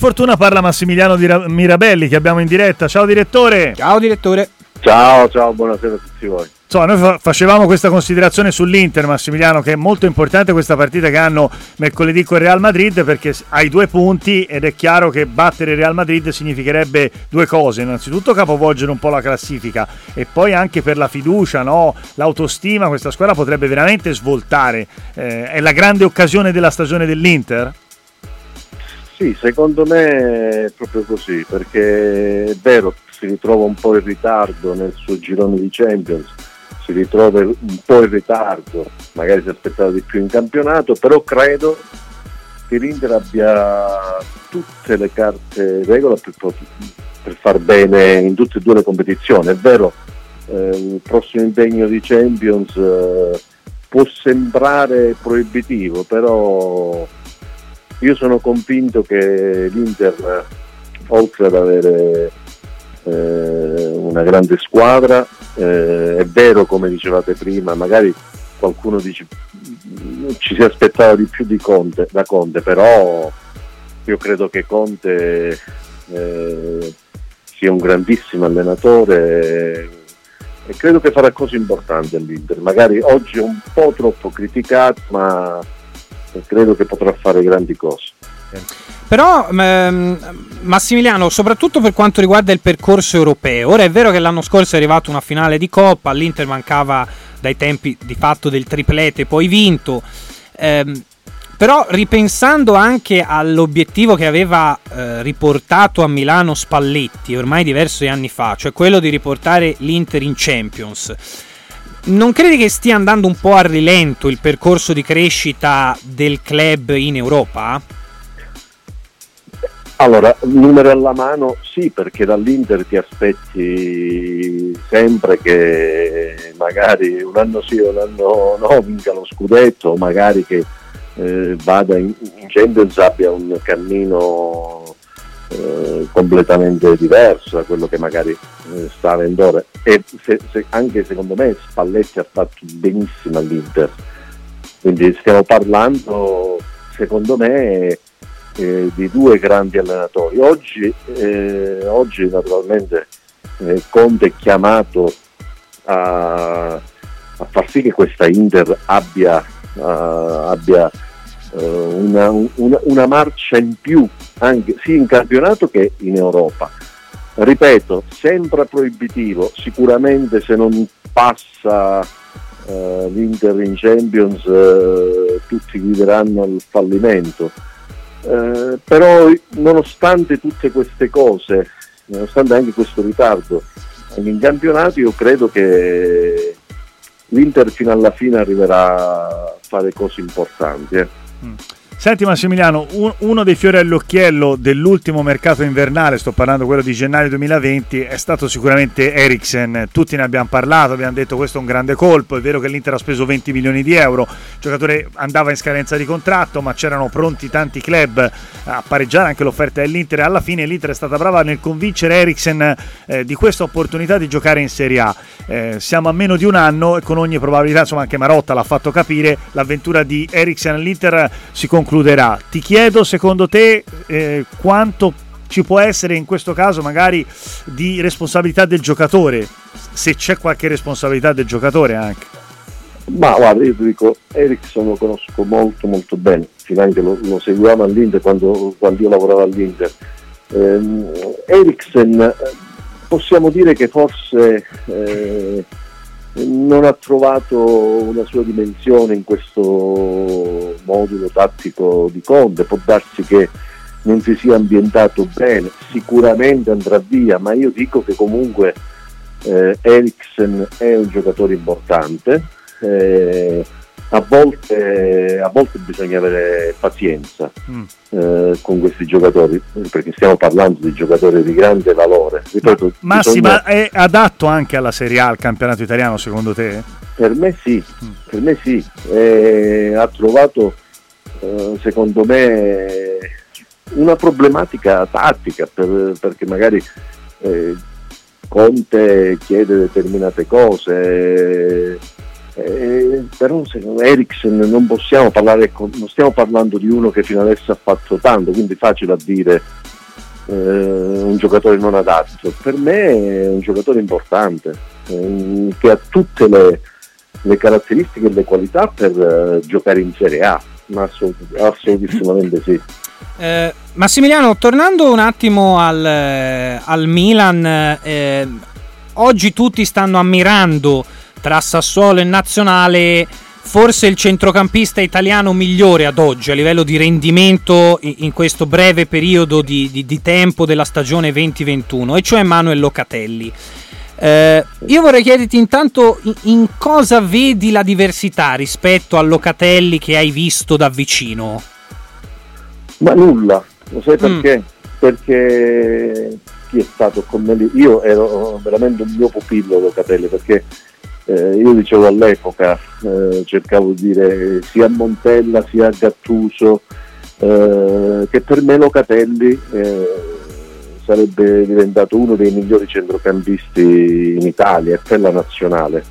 Fortuna parla Massimiliano Mirabelli, che abbiamo in diretta. Ciao direttore. Ciao direttore. Ciao, buonasera a tutti voi. Noi facevamo questa considerazione sull'Inter, Massimiliano, che è molto importante questa partita che hanno mercoledì con il Real Madrid, perché hai 2 punti ed è chiaro che battere il Real Madrid significherebbe 2 cose: innanzitutto capovolgere un po' la classifica, e poi anche per la fiducia, no? L'autostima. Questa squadra potrebbe veramente svoltare. È la grande occasione della stagione dell'Inter? Sì, secondo me è proprio così, perché è vero, si ritrova un po' in ritardo nel suo girone di Champions, si ritrova un po' in ritardo, magari si aspettava di più in campionato, però credo che l'Inter abbia tutte le carte in regola per far bene in tutte e 2 le competizioni. È vero, il prossimo impegno di Champions può sembrare proibitivo, però io sono convinto che l'Inter, oltre ad avere una grande squadra, è vero, come dicevate prima, magari qualcuno dice ci si aspettava di più da Conte, però io credo che Conte sia un grandissimo allenatore e credo che farà cose importanti all'Inter. Magari oggi è un po' troppo criticato, ma credo che potrà fare grandi cose. Però Massimiliano, soprattutto per quanto riguarda il percorso europeo, ora è vero che l'anno scorso è arrivata una finale di Coppa, all'Inter mancava dai tempi di fatto del triplete poi vinto, però ripensando anche all'obiettivo che aveva riportato a Milano Spalletti ormai diversi anni fa, cioè quello di riportare l'Inter in Champions, non credi che stia andando un po' a rilento il percorso di crescita del club in Europa? Allora, numeri alla mano sì, perché dall'Inter ti aspetti sempre che magari un anno sì, un anno no, vinca lo scudetto, magari che vada in Champions, abbia un cammino completamente diverso da quello che magari sta avendo ora. E anche secondo me Spalletti ha fatto benissimo all'Inter, quindi stiamo parlando secondo me di 2 grandi allenatori. Oggi naturalmente Conte è chiamato a far sì che questa Inter abbia una marcia in più anche sia in campionato che in Europa. Ripeto, sempre proibitivo, sicuramente se non passa l'Inter in Champions tutti guideranno al fallimento. Però nonostante tutte queste cose, nonostante anche questo ritardo anche in campionato, io credo che l'Inter fino alla fine arriverà a fare cose importanti. Senti Massimiliano, uno dei fiori all'occhiello dell'ultimo mercato invernale, sto parlando quello di gennaio 2020, è stato sicuramente Eriksen. Tutti ne abbiamo parlato, abbiamo detto questo è un grande colpo. È vero che l'Inter ha speso 20 milioni di euro, il giocatore andava in scadenza di contratto, ma c'erano pronti tanti club a pareggiare anche l'offerta dell'Inter, e alla fine l'Inter è stata brava nel convincere Eriksen di questa opportunità di giocare in Serie A. Siamo a meno di un anno e con ogni probabilità, insomma anche Marotta l'ha fatto capire, l'avventura di Eriksen all'Inter si concluderà. Ti chiedo, secondo te quanto ci può essere in questo caso magari di responsabilità del giocatore, se c'è qualche responsabilità del giocatore anche? Ma guarda, io ti dico, Eriksen lo conosco molto molto bene, finanche lo seguiamo all'Inter quando io lavoravo all'Inter. Eriksen possiamo dire che forse non ha trovato una sua dimensione in questo modulo tattico di Conte. Può darsi che non si sia ambientato bene, sicuramente andrà via, ma io dico che comunque Eriksen è un giocatore importante. A volte bisogna avere pazienza con questi giocatori, perché stiamo parlando di giocatori di grande valore. Ripeto, ma è adatto anche alla Serie A, al campionato italiano, secondo te? Per me sì, ha trovato secondo me una problematica tattica, perché magari Conte chiede determinate cose, però secondo Eriksen non stiamo parlando di uno che fino adesso ha fatto tanto, quindi facile a dire un giocatore non adatto. Per me è un giocatore importante, che ha tutte le caratteristiche e le qualità per giocare in Serie A, ma assolutissimamente sì. Massimiliano, tornando un attimo al Milan, oggi tutti stanno ammirando tra Sassuolo e Nazionale forse il centrocampista italiano migliore ad oggi a livello di rendimento in questo breve periodo di tempo della stagione 2021, e cioè Manuel Locatelli. Io vorrei chiederti intanto in cosa vedi la diversità rispetto al Locatelli che hai visto da vicino? Ma nulla, lo sai perché? Perché chi è stato con me lì? Io ero veramente un mio pupillo Locatelli, perché io dicevo all'epoca, cercavo di dire sia a Montella sia a Gattuso, che per me Locatelli sarebbe diventato uno dei migliori centrocampisti in Italia e per la nazionale.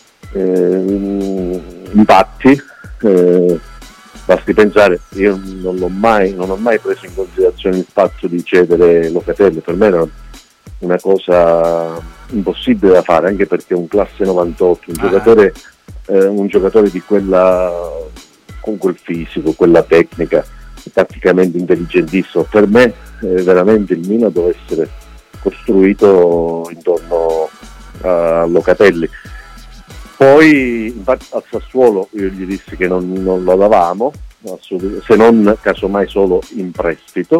Infatti basti pensare, io non ho mai preso in considerazione il fatto di cedere Locatelli, per me era una cosa impossibile da fare, anche perché un classe 98, un giocatore di quella, con quel fisico, quella tecnica, tatticamente intelligentissimo, per me veramente il Milan deve essere costruito intorno a Locatelli. Poi infatti al Sassuolo io gli dissi che non lo davamo, se non casomai solo in prestito,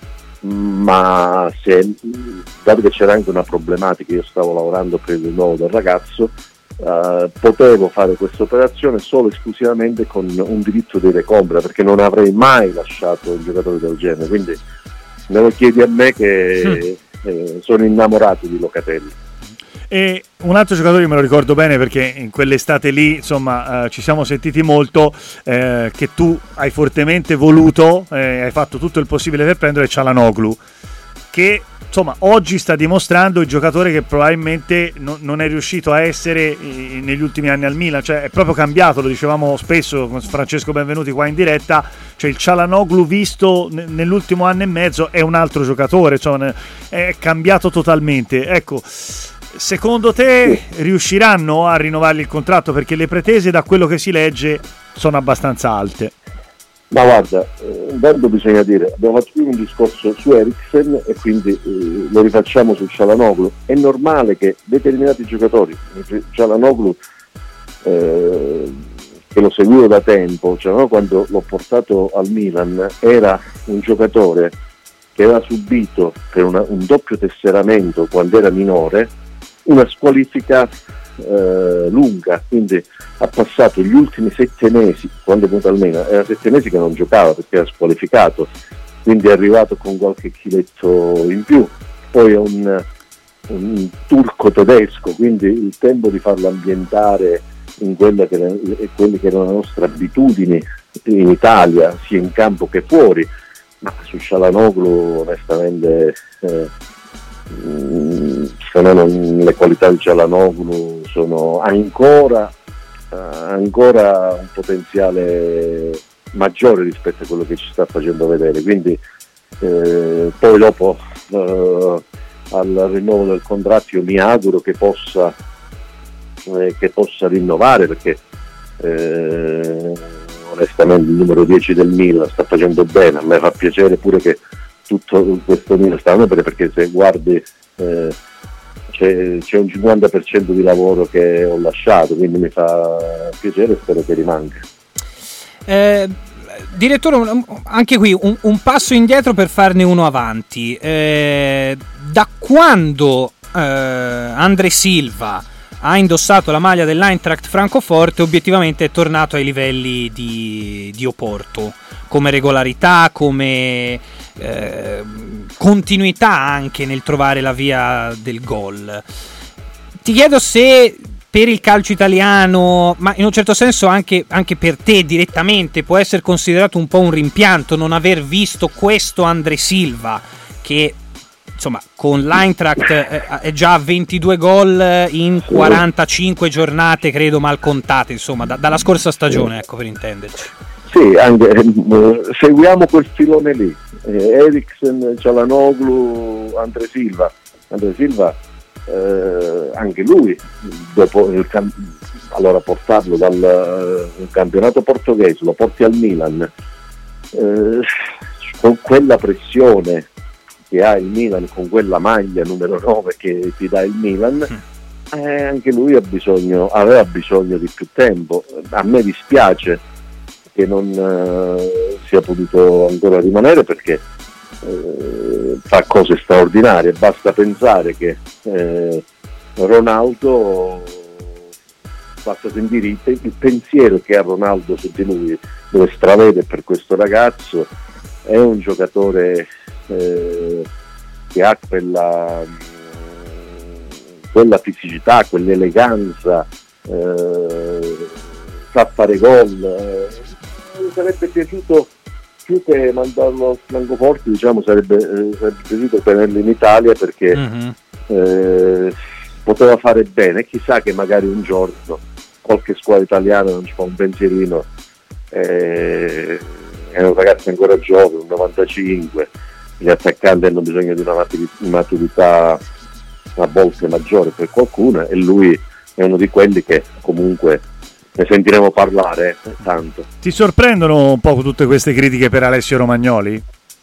ma dato che c'era anche una problematica, io stavo lavorando per il rinnovo del ragazzo, potevo fare questa operazione solo esclusivamente con un diritto di recompra, perché non avrei mai lasciato un giocatore del genere, quindi me lo chiedi a me che sono innamorato di Locatelli. E un altro giocatore me lo ricordo bene, perché in quell'estate lì insomma ci siamo sentiti molto, che tu hai fortemente voluto, hai fatto tutto il possibile per prendere Çalhanoğlu, che insomma oggi sta dimostrando il giocatore che probabilmente non è riuscito a essere negli ultimi anni al Milan, cioè è proprio cambiato, lo dicevamo spesso con Francesco Benvenuti qua in diretta, cioè il Çalhanoğlu visto nell'ultimo anno e mezzo è un altro giocatore, cioè è cambiato totalmente. Ecco, secondo te riusciranno a rinnovargli il contratto? Perché le pretese, da quello che si legge, sono abbastanza alte. Ma guarda, intanto bisogna dire, abbiamo fatto un discorso su Eriksen e quindi lo rifacciamo su Çalhanoğlu. È normale che determinati giocatori, Çalhanoğlu che lo seguivo da tempo, cioè, quando l'ho portato al Milan era un giocatore che aveva subito per un doppio tesseramento quando era minore una squalifica lunga, quindi ha passato gli ultimi 7 mesi, quando è venuto al Milan, era 7 mesi che non giocava perché era squalificato, quindi è arrivato con qualche chiletto in più, poi è un turco tedesco, quindi il tempo di farlo ambientare in quelle che erano le nostre abitudini in Italia, sia in campo che fuori, ma su Çalhanoğlu onestamente le qualità di Çalhanoğlu sono ancora un potenziale maggiore rispetto a quello che ci sta facendo vedere, quindi poi dopo al rinnovo del contratto io mi auguro che possa rinnovare, perché onestamente il numero 10 del Milan sta facendo bene, a me fa piacere pure che tutto questo Milan sta bene, perché se guardi c'è un 50% di lavoro che ho lasciato, quindi mi fa piacere e spero che rimanga. Direttore, anche qui un passo indietro per farne uno avanti. Da quando André Silva ha indossato la maglia dell'Eintracht Francoforte, obiettivamente è tornato ai livelli di Oporto, come regolarità, come continuità anche nel trovare la via del gol. Ti chiedo se per il calcio italiano, ma in un certo senso anche per te direttamente, può essere considerato un po' un rimpianto non aver visto questo André Silva, che insomma con l'Eintracht è già a 22 gol in 45 giornate, credo mal contate, insomma dalla scorsa stagione, ecco, per intenderci. Sì, anche, seguiamo quel filone lì, Eriksen, Çalhanoğlu, Andre Silva, anche lui dopo allora portarlo dal campionato portoghese, lo porti al Milan, con quella pressione che ha il Milan, con quella maglia numero 9 che ti dà il Milan, anche lui aveva bisogno di più tempo. A me dispiace che non sia potuto ancora rimanere, perché fa cose straordinarie. Basta pensare che Ronaldo, basta sentire il pensiero che ha Ronaldo su di lui, dove stravede per questo ragazzo. È un giocatore che ha quella fisicità, quell'eleganza, sa fare gol. Mi sarebbe piaciuto, più che mandarlo al Francoforte, diciamo, sarebbe piaciuto tenerlo in Italia, perché poteva fare bene. Chissà che magari un giorno qualche squadra italiana non ci fa un pensierino. È un ragazzo ancora giovane, un 95, gli attaccanti hanno bisogno di una maturità a volte maggiore per qualcuno, e lui è uno di quelli che comunque ne sentiremo parlare tanto. Ti sorprendono un po' tutte queste critiche per Alessio Romagnoli?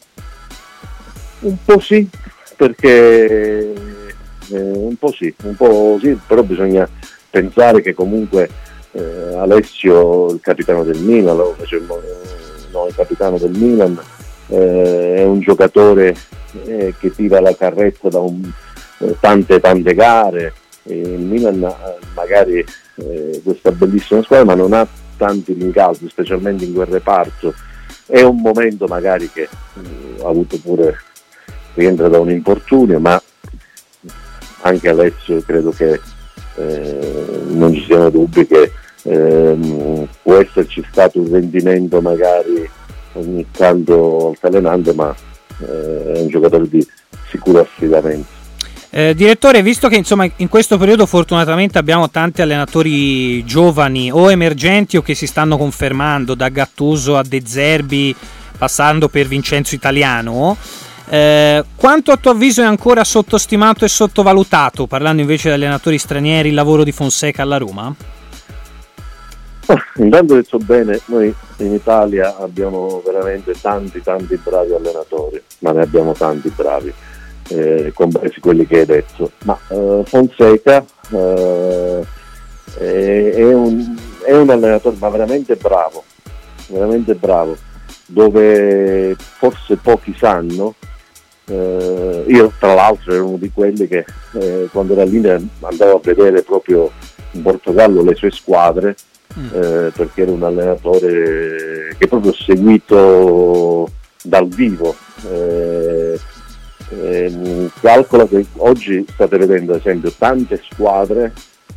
Un po' sì, perché un po' sì, però bisogna pensare che comunque Alessio, il capitano del Milan, il capitano del Milan, è un giocatore che tira la carretta da tante gare. Il Milan magari questa bellissima squadra, ma non ha tanti rincalzi, specialmente in quel reparto. È un momento magari che ha avuto pure, rientra da un infortunio, ma anche Alessio credo che non ci siano dubbi che può esserci stato un rendimento magari ogni tanto altalenante, ma è un giocatore di sicuro affidamento. Direttore, visto che insomma in questo periodo fortunatamente abbiamo tanti allenatori giovani o emergenti o che si stanno confermando, da Gattuso a De Zerbi passando per Vincenzo Italiano, quanto a tuo avviso è ancora sottostimato e sottovalutato, parlando invece di allenatori stranieri, il lavoro di Fonseca alla Roma? Intanto, detto bene, noi in Italia abbiamo veramente tanti bravi allenatori, ma ne abbiamo tanti bravi, compresi quelli che hai detto, ma Fonseca è un allenatore ma veramente bravo, dove forse pochi sanno. Io tra l'altro ero uno di quelli che quando era lì andavo a vedere proprio in Portogallo le sue squadre, perché era un allenatore che proprio ho seguito dal vivo. Calcola che oggi state vedendo ad esempio tante squadre,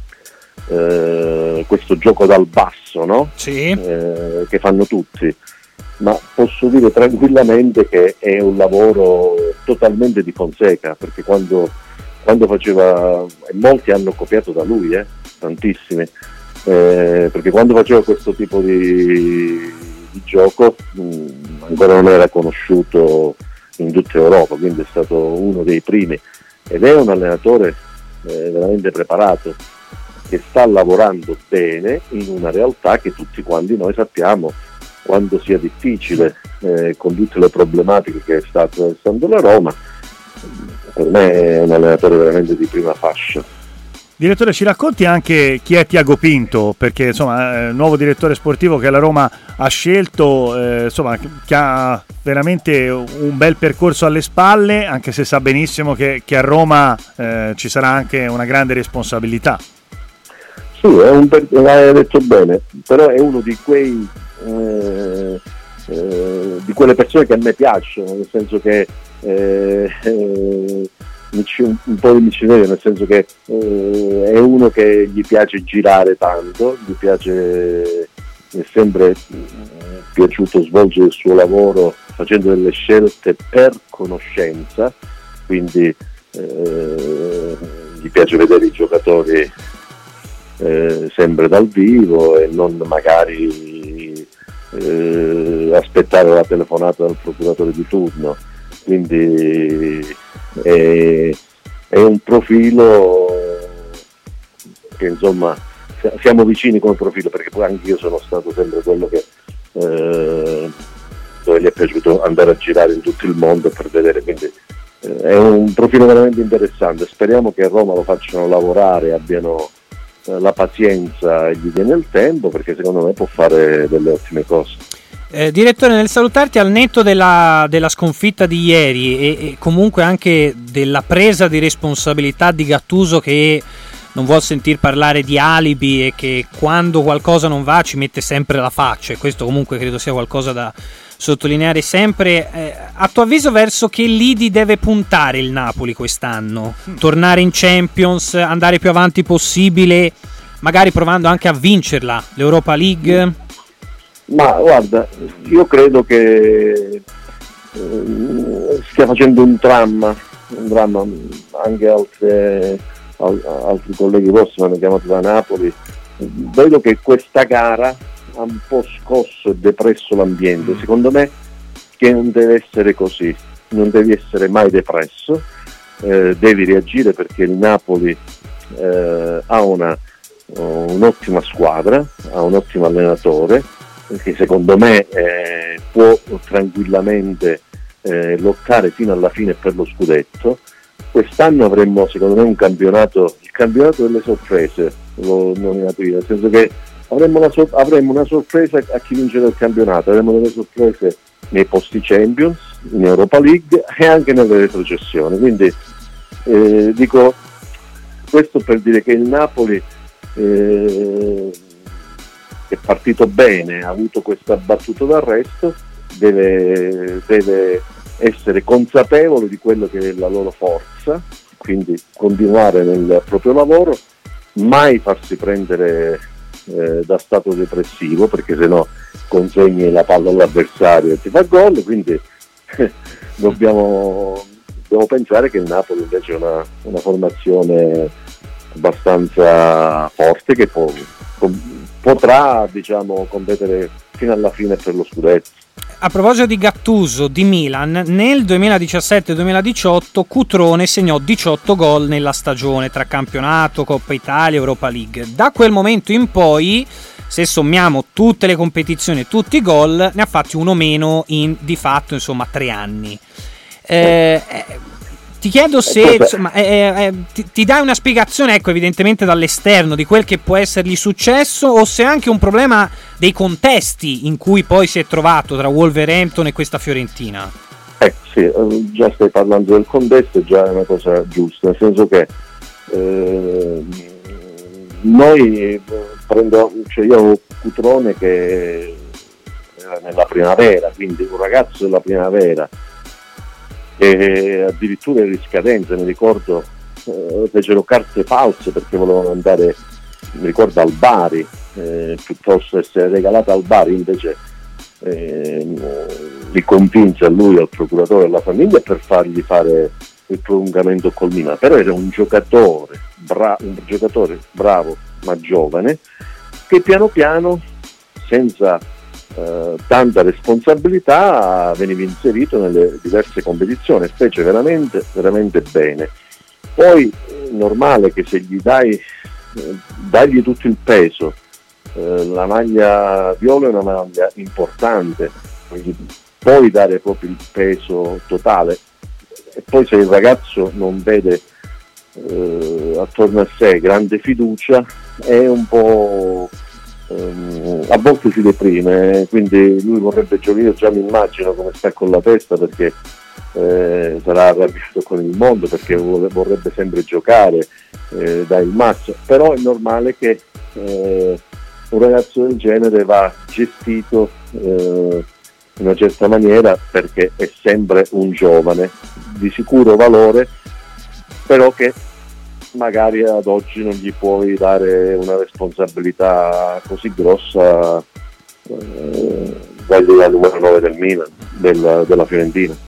questo gioco dal basso, no? Sì. Che fanno tutti, ma posso dire tranquillamente che è un lavoro totalmente di Fonseca, perché quando faceva, e molti hanno copiato da lui, tantissimi, perché quando faceva questo tipo di gioco ancora non era conosciuto in tutta Europa, quindi è stato uno dei primi, ed è un allenatore veramente preparato, che sta lavorando bene in una realtà che tutti quanti noi sappiamo quanto sia difficile, con tutte le problematiche che sta attraversando la Roma. Per me è un allenatore veramente di prima fascia. Direttore, ci racconti anche chi è Tiago Pinto, perché insomma è il nuovo direttore sportivo che la Roma ha scelto, insomma, che ha veramente un bel percorso alle spalle, anche se sa benissimo che a Roma ci sarà anche una grande responsabilità. Sì, l'hai detto bene, però è uno di quei di quelle persone che a me piacciono, nel senso che un po' di micineria, nel senso che è uno che gli piace girare tanto, gli piace, è sempre piaciuto svolgere il suo lavoro facendo delle scelte per conoscenza, quindi gli piace vedere i giocatori sempre dal vivo e non magari aspettare la telefonata del procuratore di turno, quindi è un profilo che insomma siamo vicini come profilo, perché poi anche io sono stato sempre quello che dove gli è piaciuto andare a girare in tutto il mondo per vedere, quindi è un profilo veramente interessante. Speriamo che a Roma lo facciano lavorare, abbiano la pazienza e gli viene il tempo, perché secondo me può fare delle ottime cose. Direttore, nel salutarti, al netto della sconfitta di ieri e comunque anche della presa di responsabilità di Gattuso, che non vuol sentir parlare di alibi e che quando qualcosa non va ci mette sempre la faccia, e questo comunque credo sia qualcosa da sottolineare sempre, a tuo avviso verso che lidi deve puntare il Napoli quest'anno? Tornare in Champions, andare più avanti possibile, magari provando anche a vincerla, l'Europa League? Ma guarda, io credo che stia facendo un dramma, anche altri colleghi vostri mi hanno chiamato da Napoli. Vedo che questa gara ha un po' scosso e depresso l'ambiente. Secondo me che non deve essere così, non devi essere mai depresso, devi reagire, perché il Napoli ha un'ottima squadra, ha un ottimo allenatore, che secondo me può tranquillamente lottare fino alla fine per lo scudetto. Quest'anno avremmo secondo me il campionato delle sorprese, l'ho nominato io, nel senso che avremmo una sorpresa a chi vincerà il campionato, avremo delle sorprese nei posti Champions, in Europa League e anche nelle retrocessioni. Quindi dico questo per dire che il Napoli è partito bene, ha avuto questa battuta d'arresto, deve essere consapevole di quello che è la loro forza, quindi continuare nel proprio lavoro, mai farsi prendere da stato depressivo, perché sennò consegni la palla all'avversario e ti fa gol. Quindi dobbiamo pensare che il Napoli invece è una formazione abbastanza forte, che potrà competere fino alla fine per lo scudetto. A proposito di Gattuso, di Milan, nel 2017-2018 Cutrone segnò 18 gol nella stagione tra campionato, Coppa Italia, Europa League. Da quel momento in poi, se sommiamo tutte le competizioni e tutti i gol, ne ha fatti uno meno in di fatto 3 anni. Ti chiedo se ti dai una spiegazione, evidentemente dall'esterno, di quel che può essergli successo, o se è anche un problema dei contesti in cui poi si è trovato tra Wolverhampton e questa Fiorentina. Sì, già stai parlando del contesto, già è una cosa giusta, nel senso che noi io avevo Cutrone che era nella primavera, quindi un ragazzo della primavera, e addirittura in riscadenza, mi ricordo, fecero carte false perché volevano andare, mi ricordo, al Bari, piuttosto essere regalata al Bari, invece li convinse a lui, al procuratore e alla famiglia, per fargli fare il prolungamento col Milan. Però era un giocatore bravo ma giovane, che piano piano, senza tanta responsabilità, veniva inserito nelle diverse competizioni e fece veramente veramente bene. Poi è normale che se gli dagli tutto il peso, la maglia viola è una maglia importante, quindi puoi dare proprio il peso totale, e poi se il ragazzo non vede attorno a sé grande fiducia, è un po' a volte si deprime, quindi lui vorrebbe giocare. Io già mi immagino come sta con la testa, perché sarà arrabbiato con il mondo, perché vorrebbe sempre giocare, dare il massimo. Però è normale che un ragazzo del genere va gestito in una certa maniera, perché è sempre un giovane di sicuro valore, però che magari ad oggi non gli puoi dare una responsabilità così grossa dal numero 9 del Milan, della Fiorentina.